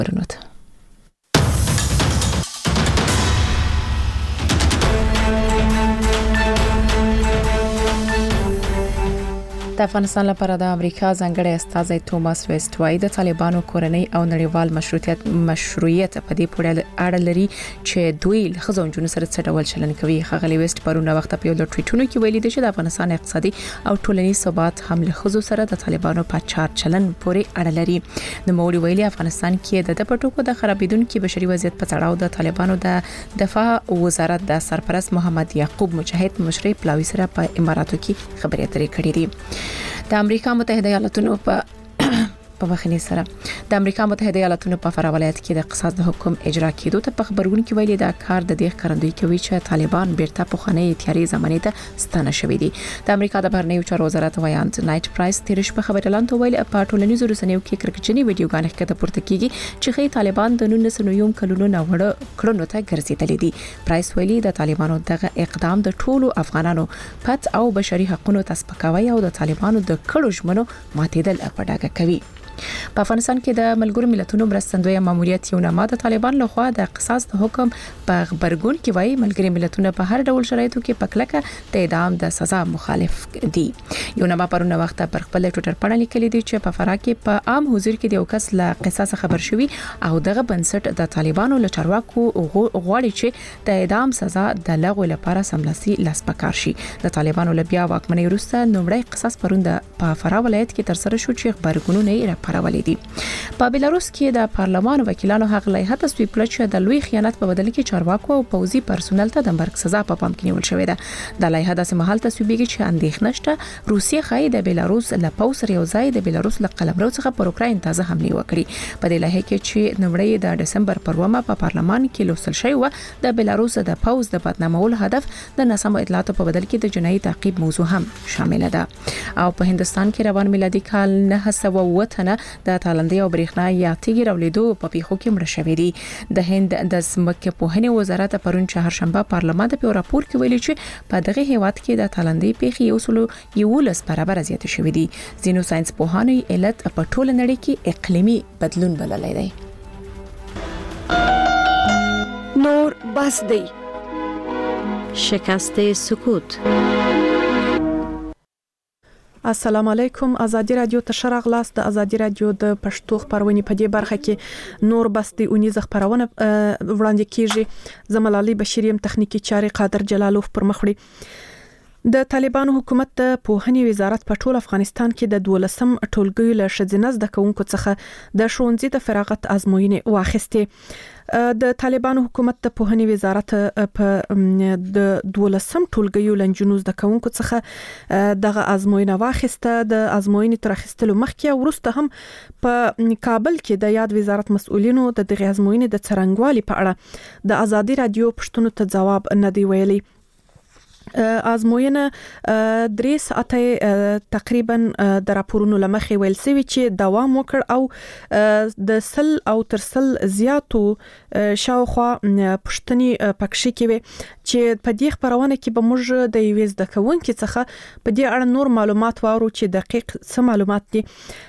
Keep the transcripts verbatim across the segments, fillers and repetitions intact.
خبرونه ته. د افغانستان لپاره د امریکا ځانګړی استازی توماس ویسټ وايي د طالبانو کورنۍ او نړیوال مشروعیت مشروعیت په دې پورې اړه لري چې دوی له خزونجونو سره څه ډول چلن کوي. خغلی ویسټ پرونه وخت په یو ټویټونو کې ویلي دی چې د افغانستان اقتصادي او ټولنیز ثبات هم له خزو سره د طالبانو په چار چلن پورې اړه لري. نو موري ویلي افغانستان کې د پټوکو د خرابیدونکو بشري وضعیت په تړاو د طالبانو د دفاع وزارت د سرپرست محمد یعقوب مجاهد مشري پلاوی سره په اماراتو کې خبرې اترې کړې دي. د امریکا متحده ایالاتونو په په مخنی سره د امریکا متحده ایالاتونو په فرا ولایت کې د اقتصاد د حکم اجرا کېدو ته په خبرونه کې ویلي دا کار د دې ښکارندوی کوي چې طالبان بیرته په خانه تیاری زمانه ته ستانه شوې دي. د امریکا د بهرنیو چارو وزارت وایانت نایټ پرایس تیرش په خبر اعلان ته ویل په ټولنیزو رسنیو کې کرکټنی ویډیوګانې ښکته پورته کیږي چې خې طالبان د نولس سوه نوي کلونو نه وړ کړنو ته ګرځېدلې دي. پرایس ویلي د طالبانو دغه اقدام د ټولو افغانانو پت او بشري حقوقو تسپکاوی او د طالبانو د کړو ژمنو ماتېدل په ډاګه کوي. په افغانستان کې د ملګرو ملتونو مرستندوی ماموریت یو نامه د طالبان لخوا د قصاص د حکم په خبرګون کې وایي ملګري ملتونه په هر ډول شرایطو کې پکلکه د اعدام د سزا مخالف دي. یو نامه پرونه وخت پر خپل ټوئیټر باندې لیکلي دي چې په فرا کې په عام حضور کې د یو کس له قصاص خبر شوی او دغه بنسټ د طالبانو له چارواکو غواړي چې د اعدام سزا د لغوه لپاره سملاسي لاسپکار شي. د طالبانو له بیا واکمنۍ وروسته نومړی قصاص پرونه په فرا ولایت کې تر سره شو چې خبرګونونه یې راپارولې دي. په بلاروس کې د پارلمان وکیلانو حق لایحه تصویب کړه چې د لوی خیانت په بدل کې چارواکو او پوځي پرسونل ته د مرګ سزا په پام کې نیول شوې ده. د لایحه د سمحال تصویبېږي چې اندېښنه شته روسیه خای د بلاروس له پوځ سره یو ځای د بلاروس له قلمرو څخه پر اوکراین تازه حمله وکړي. په دې لایحه کې چې نومړی د دسمبر پر ومه په پارلمان کې لوستل شوی و د بلاروس د پوځ د بدنامولو هدف د ناسمو اطلاعاتو په بدل کې د جنایي تعقیب موضوع هم شامل ده. او په هندستان کې روان میلادي کال نه سوه وته د تالندې او برېښنا یا تیږې راولیدو په پیښو کې مړه شوې دي. د هند د ځمکې پوهنې وزارت پرون چهارشنبه پارلمان ته په راپور کې ویلي چې په دغه هیواد کې د تالندې پیښې یو سل یولس برابر زیات شوې دي. ځینو ساينس پوهانو علت په ټوله نړۍ کې اقلیمي بدلون بللی دی. نور بس دی شکست سکوت. السلام علیکم. ازادي رادیو ته شرغلاس د ازادي رادیو د پښتو خبرونه په دې برخه کې نور بس دی اونیز خبرونه وړاندې کیږي. زملالي بشریم تخنیکی چاري قادر جلالوف پر مخړي. د طالبانو حکومت د پوهنې وزارت په ټول افغانستان کې د دولسم ټولګي له شذنز د کوونکو څخه د ښوونځي د فراغت ازموینې واخیستې. د طالبانو حکومت د پوهنې وزارت په د دولسم ټولګي لنجونو د کوونکو څخه دغه ازموینه واخیسته. د ازموینې تر اخیستلو مخکې وروسته هم په کابل کې د یاد وزارت مسؤلینو د دغه ازموینې د څرنګوالي په اړه د ازادي رادیو پښتون ته جواب نه دی ویلي. ازموینه درې ساعته تقریبا د راپورونو لمخې ویل سوي چې دوام وکړ او د سل او تر سل زیاتو شاوخوا پښتني پکښې کې وي چې په دې خبرونه کې به موږ د یوې زده کوونکې څخه په دې اړه نور معلومات وارو چې دقیق څه معلومات دي.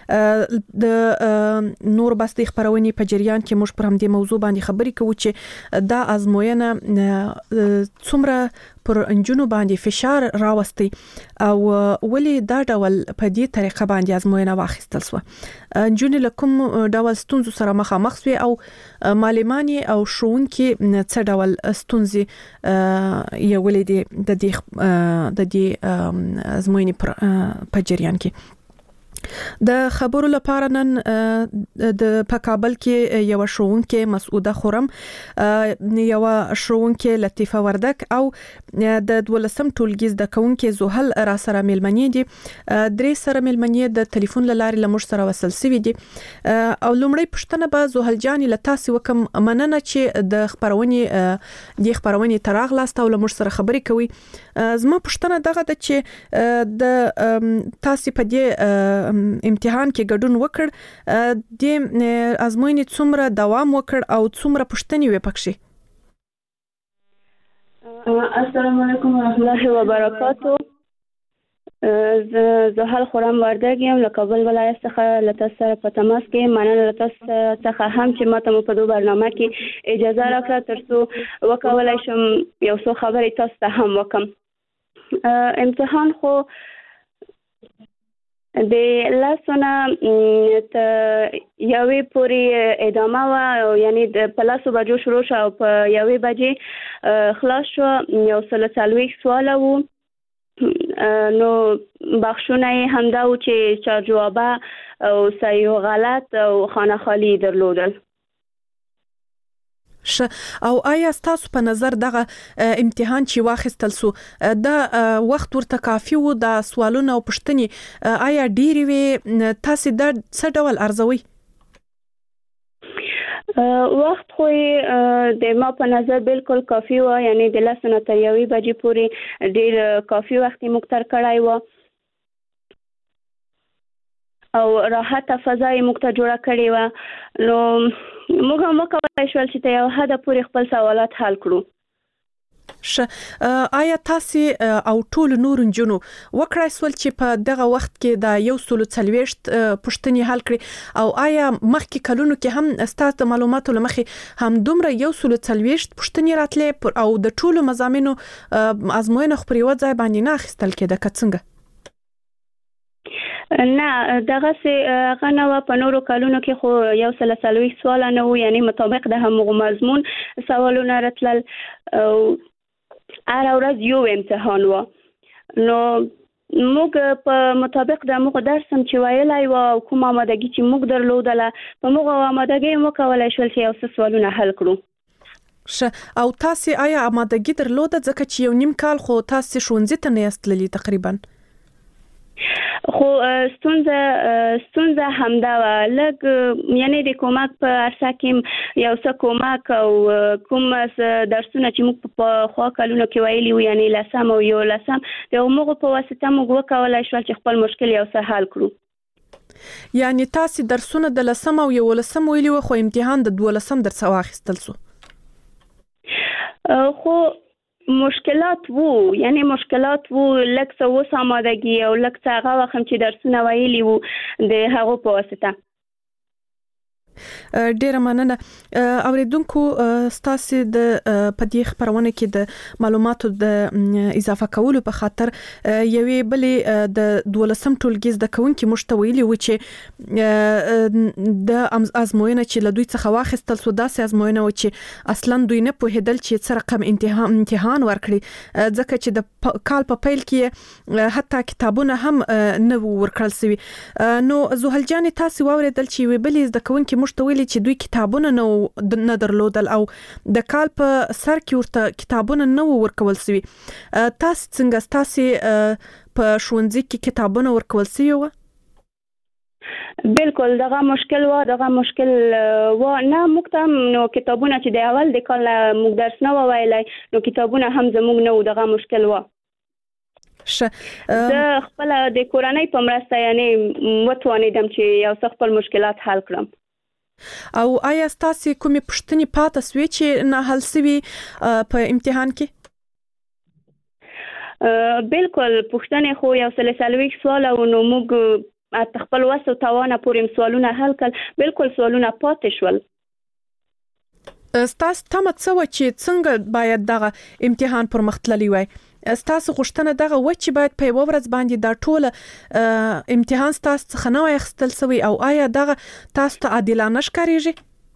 د نور بس د خبرونې په جریان کې موږ پر همدې موضوع باندې خبرې کوو چې دا ازموینه څومره پر انجونو باندې فشار راوستي او ولی دا ډول په دې طریقه باندې ازموینه واخیستل سو. انجونې لکم ډول ستونزو سره مخامخ وي او معلمانی او ښوونکي څه ډول ستونزې یو ولې د دې د دې ازموینې په جریان کې. د خبرو لپاره نن د په کابل کې یو ښوونکې مسعوده خورم، یو ښوونکې لطیفه وردک او د دولسم ټولګي زده کوونکې زوهل را سره ملمنې دي. درې سره ملمنې د ټلیفون لارې لمر سره وصل سوي دي. او لومړی پښتنه به زوهل جان لتاسي وکم مننه چې د خبرونې د خبرونې تراغ لاست او لمر سره خبرې کوي. زما پښتنه دغه د چې د تاسو په دې امتحان کې ګډون وکړ، د ازموینې څومره دوام وکړ او څومره پوښتنې وې پکښې؟ السلام علیکم ورحمة الله وبرکاتو. زحل خورم وردګ یم له کابل ولایت څخه له تاسو سره په تماس کې مننه له تاسو څخه هم چې ماته په دوه برنامه کې اجازه راکړه ترڅو وکولای شم یو څه خبرې تاسو ته هم وکم. امتحان خو د لاسونه ته یوې پورې ادامه و، یعنی په لاسو بجو شروع شو او په یوې بجې خلاص شو. یو سل څلوېښت سواله وو، نو بخښونه یې همدا و چې چا جوابه او صحیح و غلط او خانه خالی درلودل. ش او آیا ستاسو په نظر دغه امتحان چې واخیستل سو د وخت ورته کافي وو؟ د سوالونو او پوښتنې آیا ډېرې وې؟ تاسو د څه ډول ارزوي؟ وخت خو د ما په نظر بالکل کافي و، یعنی د لسنه تر یوې بجې پورې ډېر کافي وخت یې موږ تر کړی و او راحته فضا یې موږ ته جوړه کړې وه. نو موږ هم وکولای شول چې تر یو حده پورې خپل سوالات حل کړو. ش آیا تاسو او ټول نور نجونو وکړای سول چې په دغه وخت کې د یو سل څلوېښت پوښتنې حل کړي او آیا مخکې کلونو کې هم ستاسو د معلوماتو لمخې هم دومره یو سل څلوېښت پوښتنې راتلې او د ټولو مضامینو ازموینه خو پر یو ځای باندې نه اخیستل کېده که څنګه؟ نه دغه سه غنوا په نورو کلونو کې خو یو سل څلوېښت سوال نه وو، یعنی مطابق د همغه مضمون سوالونه راتلل او هر ورځ یو امتحان و. نو موږ په مطابق د موږ درس هم چې ویلای و او کوم آمادګي چې موږ درلودله په موږ آمادګي مو کولای شول چې یو څه سوالونه حل کړو. ش او تاسو آیا آمادګي درلوده ځکه چې یو نیم کال خو تاسو ښوونځي ته نه یاستللی تقریبا؟ خو ستونزه ستونزه همدا و، لږ یعنی د کومک په ارسه کې یو څه کومک او کوم درسونه چې موږ په خوا کلونو کې ویلي وو، یعنی لسم او یو لسم د هغو په واسطه موږ وکولای شول چې خپل مشکل یو څه حل کړو. یعنی تاسو درسونه د لسم او یو لسم ویلي وو خو امتحان د دولسم درس واخیستل سو؟ خو مشکلات وو، یعنی مشکلات وو، لکه څه اوس آمادګي او لکه څه هغه وخت چې درسونه ویلي وو د هغو په واسطه. ډیره مننه. اوریدونکو ستاسو د پدې خبرونه کې د معلوماتو د اضافه کولو په خاطر یوې بلې د دولسم ټولګي زده کوونکي مشتویلي و چې د ازموینه چې له دوی څخه واخیستل سو داسې ازموینه و چې اصلا دوی نه پوهیدل چې څه رقم امتحان امتحان ورکړي ځکه چې د کال په پیل کې حتی کتابونه هم نه ورکړل سوي. نو زحل جان تاسو واوریدل چې یوې بلې زده کوونکي مشتویلي چې دوی کتابونه نه درلودل او د کال په سر کې ورته کتابونه نه ورکول سوي. تاسو څنګه تاسو په ښوونځي کې کتابونه ورکول سوي و؟ بالکل دغه مشکل و، دغه مشکل و نه موږ ته نو کتابونه چې د اول د کال موږ درس نه ویلای نو کتابونه هم زموږ نه و، دغه مشکل و. ش زه خپل د کورنۍ په مرسته یعنی وتوانیدم چې یو څه خپل مشکلات حل کړم. او آیا ستاسو کومې پوښتنې پاتې سوې چې نه حل سوي په امتحان کې؟ بالکل پوښتنې خو یو سل څلوېښت سوال او نو موږ خپل وس او توانه پورې سوالونه حل کړل. بالکل سوالونه پاتې شول. ستاسو تمه څه و چې څنګه باید دغه امتحان پر مخ تللی وای؟ ستاسو غوښتنه دغه و چې باید په یوه ورځ باندې دا ټوله امتحان ستاسو څخه نه وای اخیستل سوی او آیا دغه تاسو ته عادلانه ښکارېږي؟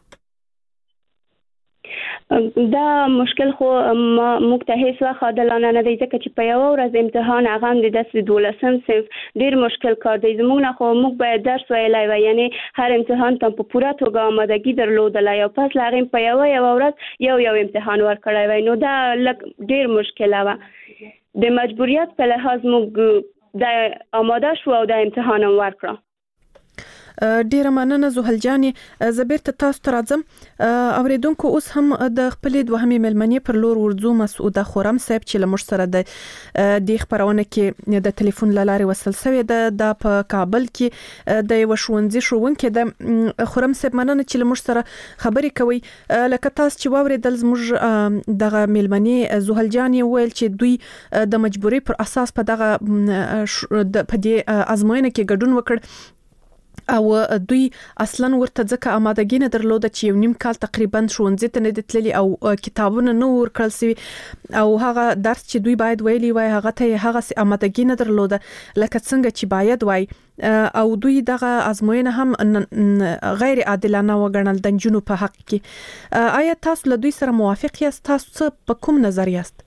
دا مشکل خو موږ ته هیڅ وخت عادلانه نه دی ځکه چې په یوه ورځ امتحان هغه هم د داسې دولسم صنف ډېر مشکل کار دی. زموږ نه خو موږ باید درس ویلی وای، یعنې هر امتحان ته په پوره توګه آمادګي درلودلی او پس له هغې په یوه یوه ورځ یو یو امتحان ورکړی وای. نو دا لږ ډېر مشکله وه. د مجبوریت په لحاظ موږ د آماده شو او د امتحان هم ورکړه. ډیره مننه زوهل جان. زبیر ته تاسو ته راځم. اوریدونکو اوس هم د خپل دوهمې ملمنې پر لور ورځو. مسعوده خورم صاحب چې لمر سره د د خبرونه کې د ټلیفون لارې وصل شوی د په کابل کې د وشونځي شوونکې د خورم صاحب مننه چې لمر سره خبرې کوي. لکه تاسو چې واوریدل زموږ دغه ملمنې زوهل جان ویل چې دوی د مجبوري پر اساس په دغه په دې ازموینه کې ګډون وکړ او دوی اصلا ورته ځکه آمادګي نه درلوده چې یو نیم کال تقریبا ښوونځي ته نه دتللي او کتابونه نه ورکړل سوي او هغه درس چې دوی باید ویلي وای هغه ته هغه آمادګي نه درلوده لکه څنګه چې باید وای او دوی دغه ازموینه هم غیر عادلانه وګڼل د جنونو په حق کې. آیا تاسو له دوی سره موافق یاست؟ تاسو په کوم نظر یاست؟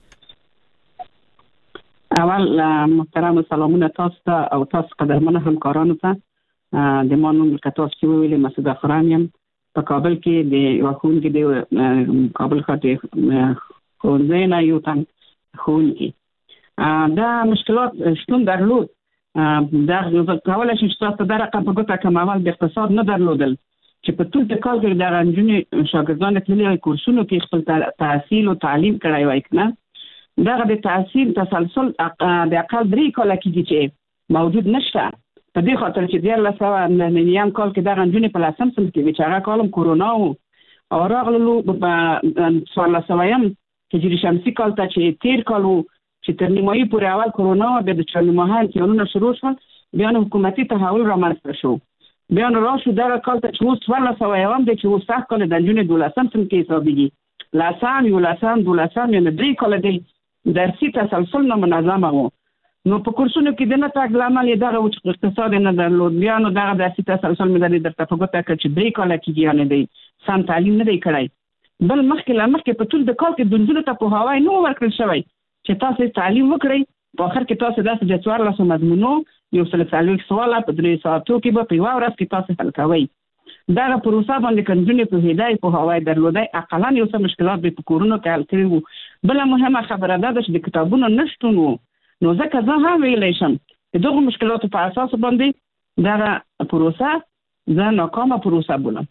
اول محترم سلامونه تاسو ته او تاسو قدرمنه همکارانو ته. د مانو ملکتاس چې ویلې مسعوده خورم یم په کابل کې د واخون کې د کابل خاطر خونځای نه یو تن خون کې دا مشکلات شتون درلود. دا کولای شي چې تاسو دا رقم په ګوته کمول د اقتصاد نه درلودل چې په ټول د کال کې د رنجونی شاګردانو تللي کورسونو کې خپل تحصیل او تعلیم کړای وای کنه دا د تحصیل تسلسل د اقل درې کال کې چې موجود نشته. په دې خاطر چې د الله سره نیم کال کې دا غنجونی په لاسم سم کې چې هغه کالم کورونا او راغلو په څوارلس سویم هجري شمسي کال ته چې تیر کالو چې تر نیمایي پورې اول کورونا او د چرمهان کېونو شروع شول بیا نو حکومتي تحول رامنځته شو. بیا نو راشو دا کال ته چې څوارلس سویم د چې وسه کال د غنجونی دولسم سم کې حسابيږي لاسان یو لاسان دولسم یعنی درې کال دی درسي تسلسل نه منظمه وو. نو په کورسونو کې د نه تاګ لامل یې دغه چې اقتصاد نه درلود بیا نو دغه د سیاسي تسلسل مې د درته په ګوته کې چې درې کال کې یانه دی سم تعلیم نه دی کړی بل مخکې لا مخکې په ټول د کال کې د جنونو ته په هواي نو ورکړل شوی چې تاسو تعلیم وکړئ په اخر کې تاسو داسې د څوارلس مضمونو یو سل څلوېښت سواله په درې ساعتو کې به په یوه ورځ کې تاسو حل کوئ. دغه پروسه باندې کنجونې په هدايه په هواي درلودای اقلا یو څه مشکلات به په کورونو کې حل کړي وو. بل مهمه خبره ده چې د کتابونو نشټون وو نو ځکه زه هم ویلی شم چې دغه مشکلاتو په اساس باندې دغه پروسه زه ناکامه پروسه بولم.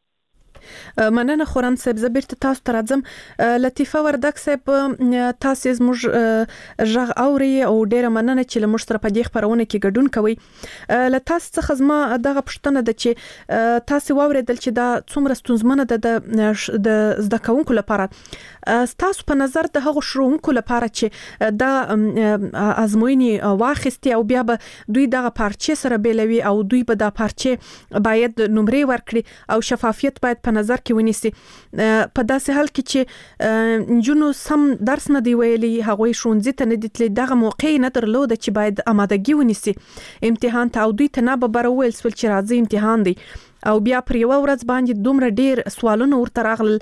مننه خورم صاحب. زه بیرته تاسو ته راځم. لطیفه وردک صاحب تاسو زموږ ژغ اوري او ډیره مننه چې لمر سره په دې خبرونه کې ګډون کوي. له تاسو څخه زما دغه پوښتنه ده چې تاسو واوریدل چې دا څومره ستونزمنه ده د زده کوونکو لپاره. تاسو په نظر د هغو شروونکو لپاره چې دا ازموینې واخیستي او بیا به دوی دغه پارچې سره بیلوي او دوی به دا پارچې باید نمرې ورکړي او شفافیت باید په نظر کې ونیسي په داسې حال کې چې جنونو سم درس نه دی ویلي هغوی ښوونځي ته نه دي تللي دغه موقع نه درلوده چې باید آمادګي ونیسي امتحان ته او دوی ته نه به بره وویل سول چې راځي امتحان دی او بیا پر یوه ورځ باندې دومره ډیر سوالونه ورته راغلل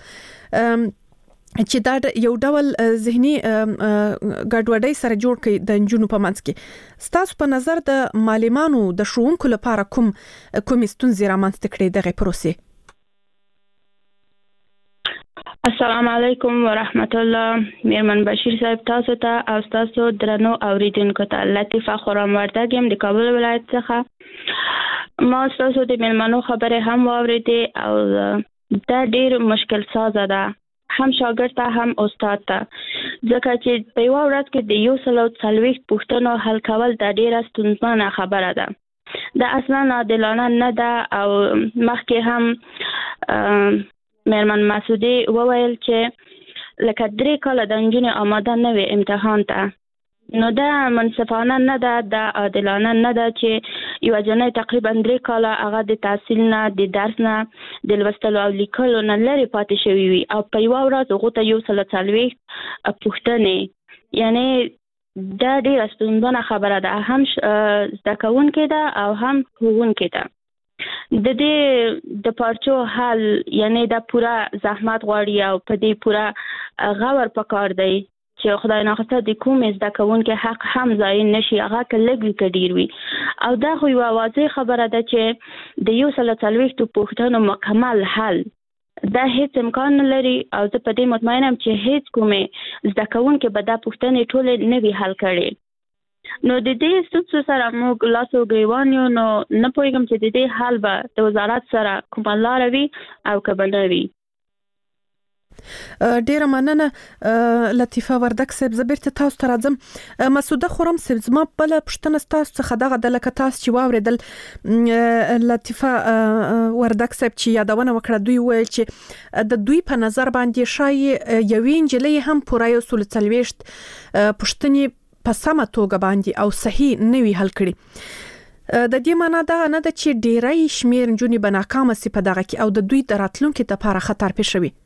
چې دا یو ډول ذهني ګډوډۍ سره جوړ کړي د جنونو په منځ کې. ستاسو په نظر د معلمانو د ښوونکو لپاره کوم کوم ستونزې رامنځته کړي دغه پروسې؟ السلام علیکم ورحمت الله. میرمن بشیر صاحب تاسو ته او تاسو درنو اوریدونکو ته لطیفه خورم وردک يم د کابل ولایت څخه. ما تاسو د میلمنو خبره هم واوریدې او دا ډیر مشکل سازه ده هم شاګرد ته هم استاد ته ځکه چې په یو ورځ کې د یو سل او څلوېښت پوښتنو حل کول دا ډیره ستونزمنه خبره ده. دا اصلا عادلانه نه ده او مخکې هم میرمن مسعودی وویل چې لکه درې کاله د نجونې آماده نه وي امتحان ته نو دا منصفانه نه ده دا عادلانه نه ده چې یو جنۍ تقریبا درې کاله هغه د تحصیل نه د درس نه د لوستلو او لیکلو نه لرې پاتې شوي وي او په یوه ورځ هغو ته یو سل څلوېښت پوښتنې یعنی دا ډېره ستونزمنه خبره ده هم زده کوونکې ده او هم ښوونکې ده. د دې د پارچو حل یعنی دا پورا زحمت غواړي او په دې پورا غور پکار دی چې خدای ناخواسته د کومې زده کوونکي حق هم ضایع نشي هغه که لږ وي که ډېر وي او دا خو یوه واضح خبره ده چې د یو سل څلوېښتو پوښتنو مکمل حل دا هیڅ امکان نه لري او زه په دې مطمئنم چې هیڅ کومې زده کوونکي به دا پوښتنې ټولې نه وي حل کړې نو د دې ستونزو سره موږ لاسو ګریوان یو، نو نه پوهیږم چې د دې حل به د وزارت سره کومه لاره وي او که به نه وي. ډیره مننه لطیفه وردک صاحب. زه بیرته تاسو ته راځم. مسعوده خورم صاحب، زما بل پوښتنه تاسو څخه دغه د لکه تاسو چې واوریدل لطیفه وردک صاحب چې یادونه وکړه، دوی ویل چې د دوی په نظر باندې شای یوې نجلۍ هم پوره یو سل څلوېښت پوښتنې په سمه توګه باندې او صحیح نه وي حل کړي. د دې معنا دا نه ده چې ډیری شمیر نجونې به ناکامه سي په دغه کې او د دوی د راتلونکي لپاره خطر پېښ وي.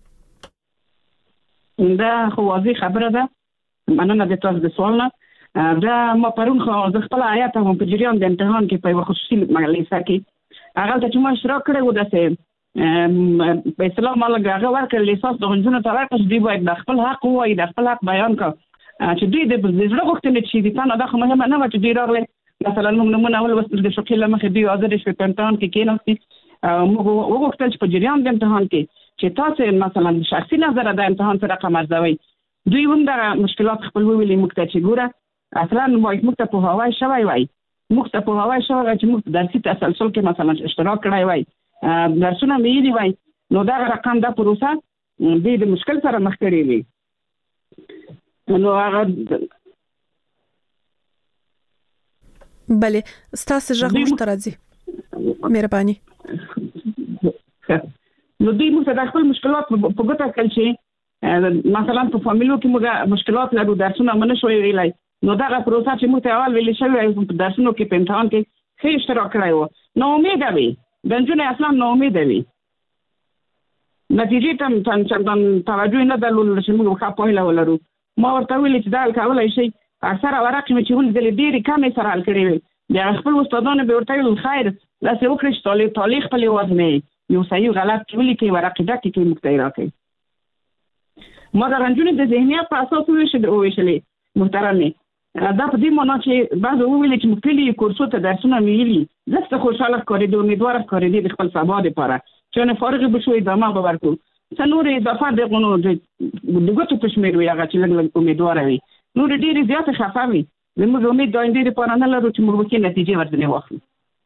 دا خو واضح خبره ده. مننه د تاسو د سوال نه. دا ما پرون خو د خپل آیات هم په جریان د امتحان کې په خصوصي مجلسه کې هغه ته چې ما اشتراک کړی و داسې په اسلام الله هغه ورکړل لیسانس د غنځونو ته راکړ، دوی باید د خپل حق وایي، د خپل حق بیان کړي چې دوی د زړه غوښتنې چې د تانه دا خو مهمه نه و چې دوی راغلي مثلا موږ نمونه اول وسل د شوکې لمخې دوی حاضر شوي په امتحان کې کېناستي. موږ وغوښتل چې په جریان د امتحان کې چې تاسو مثلا شخصي نظر د امتحان سره رقم ارزوي. دوی هم دا مشکلات خپل ویلي موږ ته چې ګوره اصلا موږ ته په هوای شوی وای، موږ ته په هوای شوی چې موږ درسي تسلسل کې مثلا اشتراک کړی وای، درسونه مې ویلي وای، نو دا رقم دا پروسه دې د مشکل سره مخ کړی وي. نو هغه بله ستاسو ژغ موږ ته راځي، مهرباني. نو دوی موږ د خپل مشکلات په ګوته کړل چې مثلا په فامیلو کې موږ مشکلات لرو، درسونه مونږ شوي ویلای، نو دا پروسه چې موږ ته اول ویل شوی په درسونو کې په امتحان کې ښه اشتراک کړی و، نو امید وي د نجونې اصلا نو امید وي نتیجې ته څنګه توجه نه درلودل چې موږ ښه پوهه ولرو. ما ورته ویل چې دا کولای شي اکثره ورقې مې چې ول د ډېری کمې سره حل کړی وي. بیا خپل استادانو به ورته ویل خیر داسې وکړئ چې طالب طالب خپل وزن یو صحیح غلط کولې کې ورقې ډکې کې مختای راکړي. ما دا رنجونې د ذهنیت په اساس ویشل ویشلې محترمه. دا په دې معنی چې بعض ویل چې مختلفي کورسو ته درسونه ویلي زه خوشاله ښکارې د امیدوار ښکارې د خپل سبا لپاره چې نه فارغ بشوي دماغ به ورکو څنور اضافه د غنو د دغه په شمیر وي هغه چې لږ امیدوار وي، نو ډېر زیات خفاوي زموږ امید د آینده لپاره نه لرو چې موږ وکړو نتیجه ورته واخلو.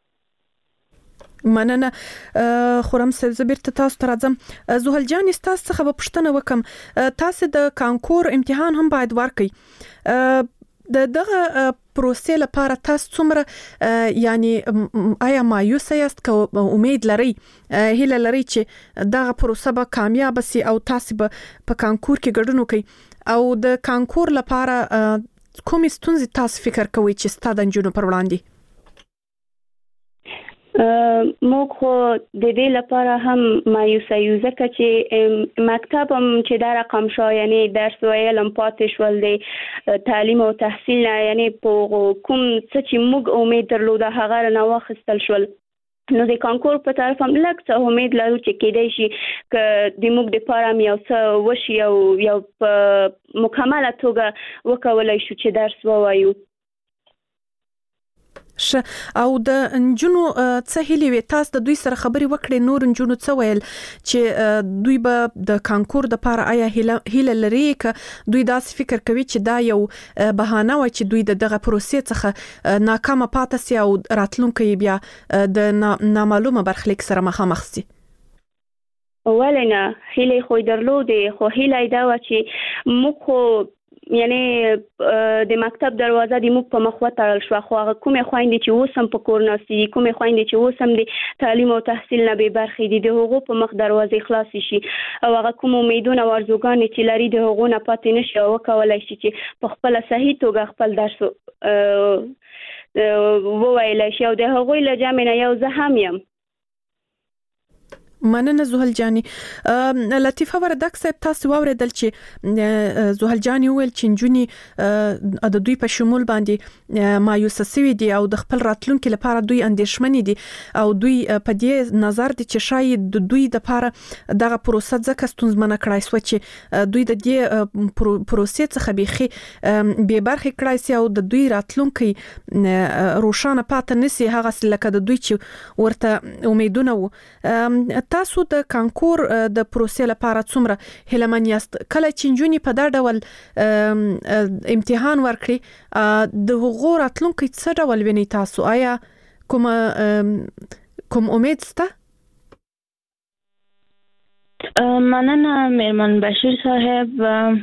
مننه خورم صاحب. زه بیرته تاسو ته راځم. زوهل جان تاسو څخه به پوښتنه وکم، تاسو د کانکور امتحان هم باید ورکړئ. د دغه پروسې لپاره تاسو څومره یعنی آیا مایوس یاست که امید لرئ هیله لرئ چې دغه پروسه به کامیاب شي او تاسو به په کانکور کې ګډون وکړئ، او د کانکور لپاره کومې ستونزې تاسو فکر کوئ چې ستاسو د نجونو پر وړاندې؟ موږ خو د دې لپاره هم مایوسه یو ځکه چې مکتب هم چې دا رقم شو یعنی درس ویل هم پاتې شول د تعلیم او تحصیل نه، یعنی په کوم څه چې موږ امید درلوده هغه نه واخیستل شول. نو د کانکور په طرف هم لږ څه امید لرو چې کېدای شي که د موږ دپاره هم یو څه وشي او یو په مکمله توګه وکولی شو چې درس ووایو. ش او د نجونو څه هیلې وي؟ تاسو د دوی سره خبرې وکړې، نور نجونو څه ویل چې دوی به د کانکور د لپاره آیا هیله لري که دوی داسې فکر کوي چې دا یو بهانه وي چې دوی دغه پروسې څخه ناکامه پاتې سي او راتلونکي بیا د نامعلومه برخلیک سره مخامخ سي؟ ولنه هیله خو درلودې، خو هیله دا و چې موږ خو یعنی د مکتب دروازه د موږ په مخ وتړل شو، خو هغه کومې خویندې چې اوس هم په کور ناستې دي، کومې خویندې چې اوس هم د تعلیم او تحصیل نه بې برخې دي، د هغو په مخ دروازې خلاصې شي او هغه کوم امیدونه او ارزوګانې چې لري د هغو نه پاتې نه شي او وکولی شي چې په خپله صحیح توګه خپل درس وویلی شي. او د هغوی له جمع نه یو زه هم یم. مننه زوهل جانی. لطیفه وردک صاحب تاسو واوریدل چې زوهل جانی ویل چې نجونې د دوی په شمول باندې مایوسه سوي دي او د خپل راتلونکي لپاره دوی اندېښمنې دي او دوی په دې نظر دي چې شاید د دوی لپاره دغه پروسه ځکه ستونزمنه کړای شوه چې دوی د دې پروسې څخه بیخي بې برخې کړای سي او د دوی راتلونکي روښانه پاتې نشي هغه لکه د دوی چې ورته امیدونه وو. تاسو د کانکور د پروسې لپاره څومره هیلمن یاست؟ کله چې نجونې په دا ډول امتحان ورکړي د هغو راتلونکي څه ډول ویني تاسو؟ آیا کوم کوم امید شته؟ مننه میرمن بشیر صاحب.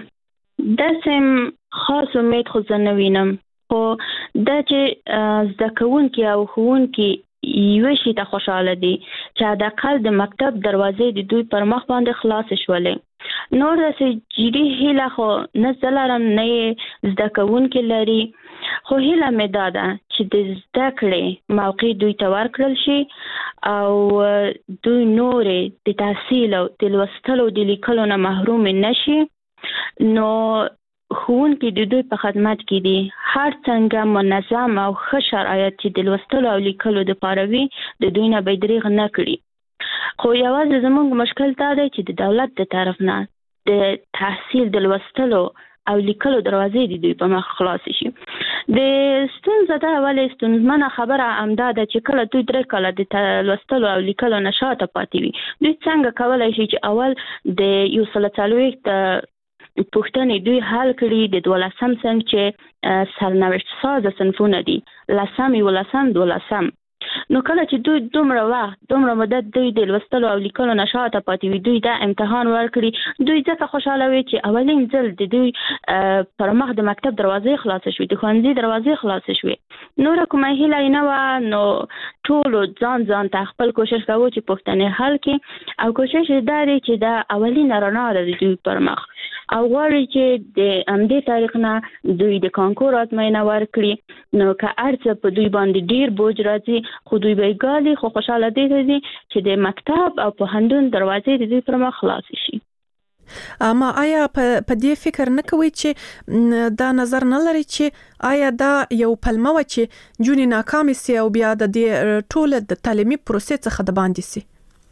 داسم خاص امید خو زه نه وینم، خو دا چې زده کوونکي او ښوونکي یو شي ته خوشاله دي چې حداقل د مکتب دروازې د دوی پر مخ باندې خلاص شولې. نور داسې جدي هیله خو نه زه لرم نه یې زده کوونکي لري، خو هیله مې دا ده چې د زده کړې موقع دوی ته ورکړل شي او دوی نورې د تحصیل او د لوستلو د لیکلو نه محروم نشي. نو ښوونکي د دوی په خدمت کې دي، هر څنګه منظم او ښه شرایط چې د لوستلو او لیکلو دپاره وي د دوی نه به دریغ نه کړي. خو یوازې زموږ مشکل دا دی چې د دولت د طرف نه د تحصیل د لوستلو او لیکلو دروازې د دوی په مخ خلاص شي. د ستونزه ده ولې ستونزمنه خبره همدا ده چې کله دوی درې کاله د لوستلو او لیکلو نه شاته پاتې وي، دوی څنګه کولی شي چې اول د یو سل څلوېښت پوښتنې دوی حل کړي د دولسم صنف چې سرنوشت سازه صنفونه دي، لسم، یولسم، دولسم. نو کله چې دوی دومره وخت دومره مدت دوی د لوستلو او لیکلو نه شاته پاتې وي، دوی دا امتحان ورکړي، دوی ځکه خوشحاله وي چې اولین ځل د دوی پر مخ د مکتب دروازې خلاصه شوې، د ښوونځي دروازې خلاصه شوې. نوره کومه هیله یې نه وه. نو ټولو ځان ځان ته خپل کوشش کوو چې پوښتنې حل کړي او کوشش یې دا دی چې دا اولینه رڼا ده د دوی پر مخ او غواړي چې د همدې تاریخ نه دوی د کانکور ازموینه ورکړي. نو که هر څه په دوی باندې ډیر بوج راځي خو دوی به یې ګالي، خو خوشحاله دي چې د مکتب او پوهنتون دروازې د دوی پر مخ خلاص شي. اما آیا په دې فکر نه کوي چې دا نظر نه لري چې آیا دا یو پلمه و چې جونې ناکام سي او بیا د دې ټول د تعلیمي پروسې څخه د باندې سي؟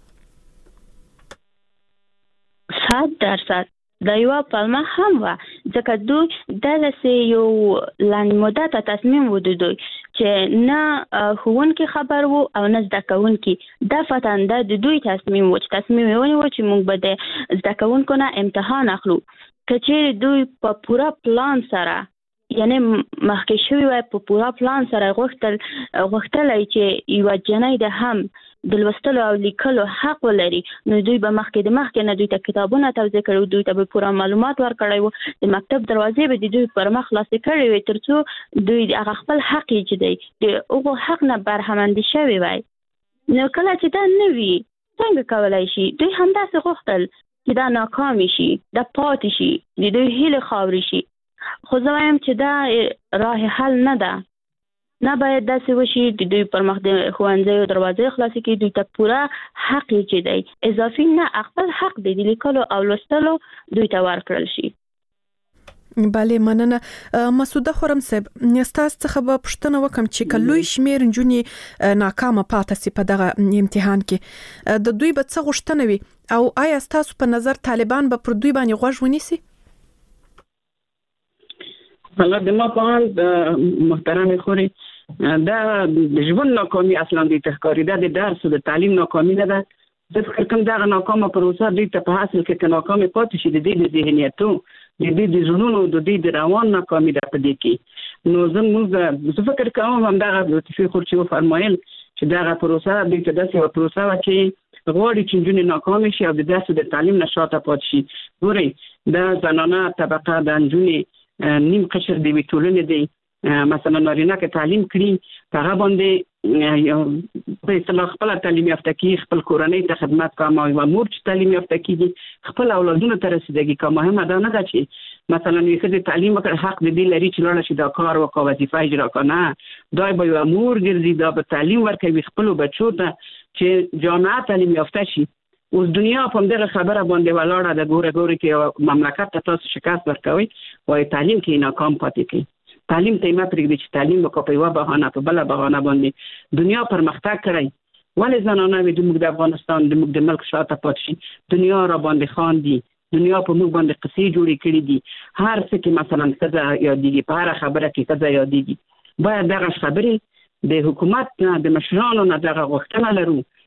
صد درصد دا یو پلمه هم وه، ځکه دوی داسې یو لنډ مدته تصمیم و د دوی چې نه ښوونکي خبر وو او نه زده کوونکي. دفعتاً دا د دوی تصمیم و چې تصمیم یې ونیو چې موږ به د زده کوونکو نه امتحان اخلو. که چیرې دوی په پوره پلان سره یعنی مخکې شوي وای په پوره پلان سره غوښتل غوښتلی چې یوه جنۍ د هم د لوستلو او لیکلو حق ولري، نو دوی به مخکې د مخکې نه دوی ته کتابونه توضیح کړي، دوی ته به پوره معلومات ورکړی وو، د مکتب دروازې به د دوی پر مخ خلاصې کړې وي تر څو دوی هغه خپل حق یې چې دی د هغو حق نه برخمندي شوي وای. نو کله چې دا نه وي څنګه کولی شي؟ دوی همداسې غوښتل چې دا ناکامې شي، دا پاتې شي، د دوی هیلې خاورې شي. خو زه وایم چې دا راه حل نه ده، نه باید داسې وشي د دوی پر مخ د ښوونځیو دروازې خلاصې کړي، دوی ته پوره حق یې چې دی اضافي نه خپل حق دی د لیکلو او لوستلو دوی ته ورکړل شي. بله مننه. مسعوده خرم صاحب، ستاسو څخه به پوښتنه وکم چې که لوی شمېر نجونې ناکامه پاتې سي په دغه امتحان کې، د دوی به څه غوښتنه وي او آیا ستاسو په نظر طالبان به پر دوی باندې غوږ ونیسي؟ والله د ما په حال محترم خوري دا د ژوند ناکامي اصلا د تحقاری ده، د درس او د تعلیم ناکامي نه ده. زه فکر کوم دغه ناکامه پروسه دوی ته په حاصل کې که ناکامې پاتې شي د دې د ذهنیتو د دې د زړونو د دې د روان ناکامي ده په دې کې. نو زه موږ زه فکر کوم همدغه لطفي خور چې وفرمایل چې دغه پروسه دوی ته داسې یوه پروسه وه چې غواړي چې نجونې ناکامې شي او د درس او د تعلیم نه شاته پاتې شي. ګورئ دا زنانه طبقه د نجونې نیم قشر د یوې ټولنې دی، مثلا نارینه که تعلیم کړي هغه باندې په اصطلاح خپل تعلیم یافته کیږي، خپل کورنۍ ته خدمت کوي، او مور چې تعلیم یافته کیږي خپل اولادونو ته رسیدګي کوي. مهمه دا نه ده چې مثلا یو ښځه تعلیم وکړي حق د دې لري چې لاړه شي دا کار وکړي، وظیفه اجرا کړي، نه دا به یوه مور ګرځي، دا به تعلیم ورکوي خپلو بچو ته چې جامعه تعلیم یافته شي. اوس دنیا په همدغه خبره باندې ولاړه ده. ګوره ګوره کې مملکت ته تاسو شکست ورکوئ وایي تعلیم کې ناکام پاتې کړي، تعلیم ته یې مه پرېږدي چې تعلیم وکړه په یوه بهانه په بله بهانه باندې دنیا پرمختګ کړی. ولې زنانه وي زموږ د افغانستان زموږ د ملک شاته پاتې شي؟ دنیا را باندې خاندي، دنیا په موږ باندې قصې جوړې کړي دي، هر څه کې مثلا ښځه یادېږي، په هره خبره کې ښځه یادېږي. باید دغه خبرې د حکومت نه د مشرانو نه دغه غوښتنه لرو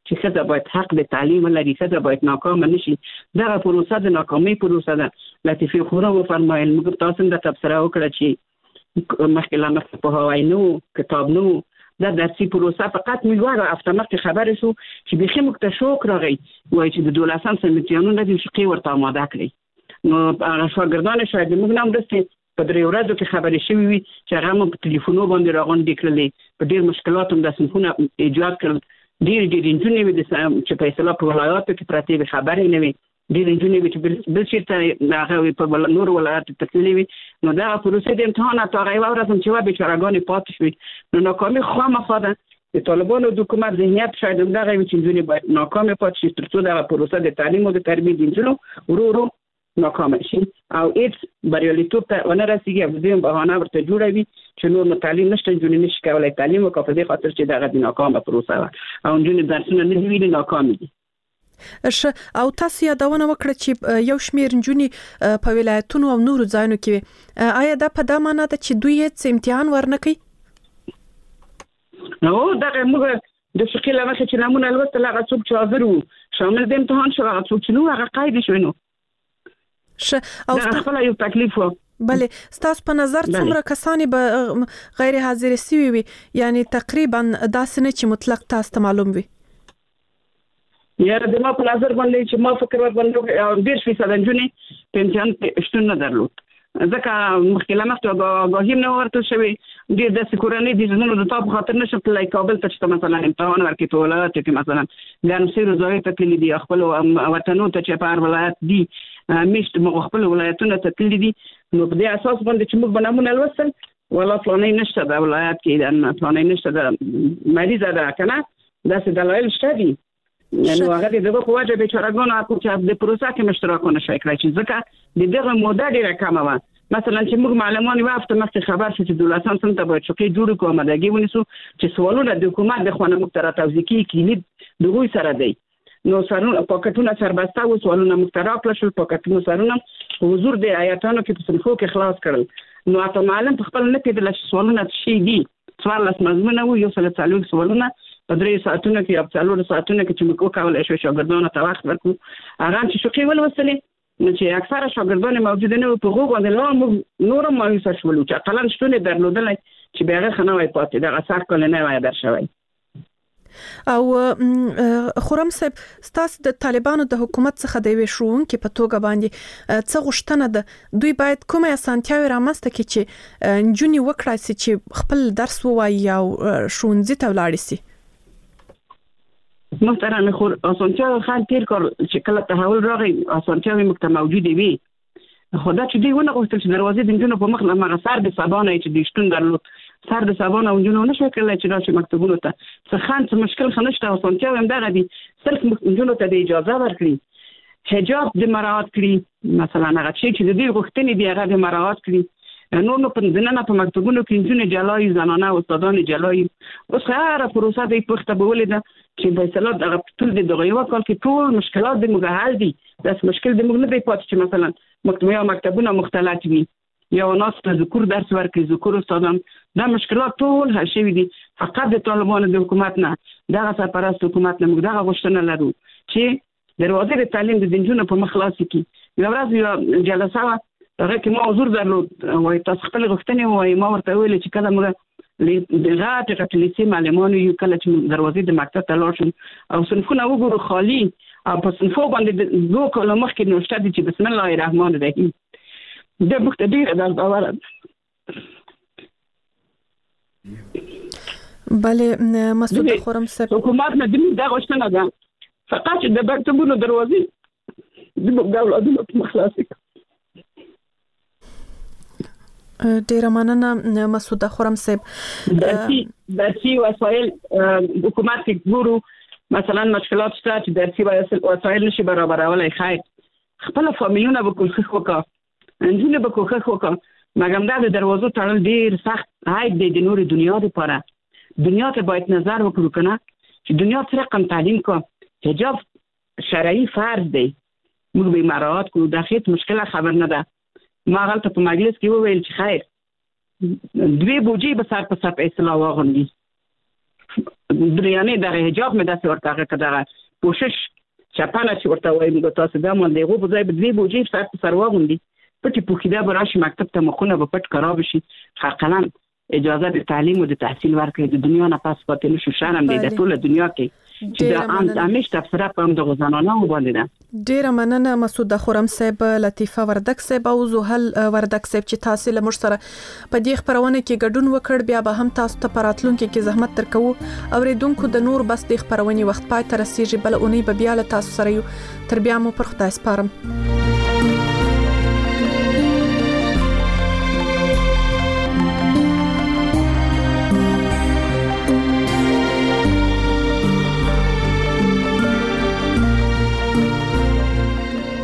چې ښځه باید حق د تعلیم ولري، ښځه باید ناکامه نشي. دغه پروسه د ناکامۍ پروسه ده. لطیفه خورا وفرمایل موږ تاسو ته تبصره وکړه چې مخکې لا مخکې په هوای نو کتاب نو دا درسي پروسه فقط موږ وایو افته مخکې خبرې شو چې بخي موږ ته شوق راغی وایي چې د دولسم سم امتحانونه د شقي ورته آماده کړي. نو هغه شاګردان شاید موږ نه مرسته په درې ورځو کې خبرې شوې وي چې هغه مو په ټلیفونو باندې راغونډې کړلې، په ډېر مشکلات هم د صنفونه ایجاد کړل. ډېر ډېر نجونې وي چې په اصطلاح په ولایاتو کې پرتې وي خبرې نه وي، ډېر نجونې وي چې بل چېرته هغه په نورو ولایاتو ته تللې وي. نو دغه پروسې د امتحان حتی هغه یوه ورځ هم چې وه بېچارهګانې پاتې شوې. نو ناکامي خامخا ده. د طالبانو د حکومت ذهنیت شاید همدغه وي چې نجونې باید ناکامې پاتې شي تر څو دغه پروسه د تعلیم او د تربیې د نجونو ورو ورو ناکامه شي او هیڅ بریالیتوب ته ونه رسیږي. او دوی هم بهانه ورته جوړوي چې نور نو تعلیم نشته، نجونې نشي کولی تعلیم وکړي په دې خاطر چې دغه د ناکامه پروسه وه او نجونې درسونه نه دي ویلي ناکامې دي. ښه او تاسو یادونه وکړه چې یو شمېر نجونې په ولایتونو او نورو ځایونو کې آیا دا په دا معنا ده چې دوی هیڅ امتحان ورنه کوي؟ نو دغه موږ د شقي له مخې چې نمونه لوستل هغه څوک چې حاضر وو شامل د امتحان شو، هغه څوک چې نو هغه قید شوی. نو ښه او خپل یو تکلیف و. بله ستاسو په نظر څومره کسانی به غیر حاضر سوي وي، یعنی تقریبا داسې نه چې مطلق تاسو ته معلوم وي؟ یاره د ما په نظر باندې چې ما فکر ورباندې ډېر فیصد نجونې په امتحان شتون نه درلود، ځکه مخکې له مخکې آګاهي نه ورته شوې. ډېر داسې کورنۍ دي چې زموږ د تا په خاطر نشم تللی کابل ته چې ته مثلا امتحان ورکړې په ولایاتو کې مثلا ګرمسېرو ځایو ته تللي دي، خپلو وطنو ته چې په هر ولایت دي میشت موږ خپل ولایتونه ته تللي دي. نو په دې اساس باندې چې موږ به نمونه لوستل ولا فلانی نشته د ولایت کې فلانی نشته د مریضه ده که نه داسې دلایل شته دي. نو هغه د دغه په وجه بېچارهګانو حق چې د پروسه کې مشترک ونه شوی کړی چې ځکه د دغه موده ډېره کمه وه. مثلا چې موږ معلمان یوه هفته مخکې خبر شو چې دولسم صنف ته باید شقې جوړې کړو آمادګي ونیسو چې سوالونه د حکومت د خوا نه موږ ته راتوضیح کېږي کلید د هغوی سره دی. نو سرونه پاکټونه سربسته وو، سوالونه موږ ته راکړه شول، پاکټونو سرونه په حضور د ایتانو کې په صنفو کې خلاص کړل. نو حتی معلم په خپل نه پوهېدله چې سوالونه څه شي دي. څوارلس مضمونه وو، یو سل څلوېښت سوالونه په درې ساعتونو کې یا په څلورو ساعتونو کې چې موږ وکولی شو شاګردانو ته وخت ورکړو. هغه هم چې شقې ولوستلې نو چې اکثره شاګردان موجوده نه وو په هغو باندې لا موږ نور هم مایوسه شولو چې اقلا شتون یې درلودلی چې بیا هغه ښه نه وای پاتې، دغه سخت کال نه وای در شوی. او خرم صاحب ستاسو د طالبانو د حکومت څخه د یوې ښوونکې په توګه باندې څه غوښتنه ده؟ دوی باید کومه اسانتیاوې رامنځته کړي چې نجونې وکړای شي چې خپل درس ووایي او ښوونځي ته ولاړې شي؟ محترم خور اسانتیاوې خان تیر کار چې کله تحول راغی اسانتیاوې موږ ته موجودې وي، خو دا چې دوی ونه غوښتل چې دروازې د نجونو په مخ له همغه سر د سبا نه چې دوی شتون درلود سر د سبا نه نجونو نه شوی کړلی چې راشي مکتبونو ته څه خنډ څه مشکل ښه نشته. اسانتیاوې همدغه دي، صرف نجونو ته د اجازه ورکړي، حجاب د مراعات کړي، مثلا هغه شی چې د دوی غوښتنې دي هغه د مراعات کړي. نور نو په دننه په مکتبونو کې نجونې جلا وي، زنانه استادان جلا وي. اوس هره پروسه د پوښته بولې ده چې په اصطلاح دغه ټول د دغه یو کال کې ټول مشکلات د موږ حل دي. داسې مشکل د موږ نه دی پاتې چې مثلا مکتبونه مکتبونه مختلط وي یا ناس ته ذکر درس ورکړي، ذکر استادان، دا مشکلات ټول حل شوي دي. فقط د طالبانو د حکومت نه دغه سرپرست حکومت نه موږ دغه غوښتنه لرو چې دروازې د تعلیم د نجونو په مخ خلاصې کړي. یوه ورځ یوه جلسه وه هغه کې ما حضور درلود، وایي تاسو خپلې غوښتنې ووایي. ما ورته ویلې چې کله موږ د غټې غټې لیسې معلمانو یو کله چې دروازې د مکتب ته لاړ شو او صنفونه وګورو خالي او په صنفو باندې د دوه کالو مخکې نوشته دي چې بسم الله الرحمن الرحیم، دا موږ ته ډېره دردآوره ده. بله مسعود خرم صاحب حکومت نه دې دا غوښتنه ده فقط چې د مکتبونو دروازې د اولادونو په مخ خلاصې کړي. ډیره مننه مسعود خرم صاحب. درسي درسي وسایل حکومت کې ګورو مثلا مشکلات شته چې درسي وسایل نشي برابرولای، خیر خپل فامیلونه به کوښښ وکړه، نجونې به کوښښ وکړه، مګر دا د دروازو تړل ډېر سخت عیب دی د نورې دنیا لپاره. دنیا ته باید نظر وکړو که نه چې دنیا څه رقم تعلیم کړه. حجاب شرعي فرض دی، موږ به یې مراعات کړو، دا هېڅ مشکله خبر نه ده. ما غلطه په مجلس کې وویل چې خیر دوی بوجې به سر په سر په اصطلاح واغوندي دریانه د حجاب مې داسې ورته کړه کوشش چپانه چې ورته وایم تاسو دا مونږ دغه په ځای به دوی بوجي سر سر واغوندي پټي پوکیدا به راشي مکتب ته مخونه به پټ خراب شي حقاً اجازه د تعلیم او د تحصیل ورکړي د دنیا نه پاس پاتې نشو شانم دي د ټول دنیا کې چې د عام همیش تفسیره په د غزانانه باندې ده. ډیره مننه مسعود خرم صاحب، لطیفه وردک صاحب او زوهل وردک صاحب چې تاسو له موږ سره په دې خبرونه کې ګډون وکړ. بیا به هم تاسو ته پراتلونکو کې زحمت ترکو اوریدونکو د نور بس د خبرونه وخت پای تر رسیدي بل اونۍ به بیا له تاسو سره یو تر بیا مو پر خدای سپارم.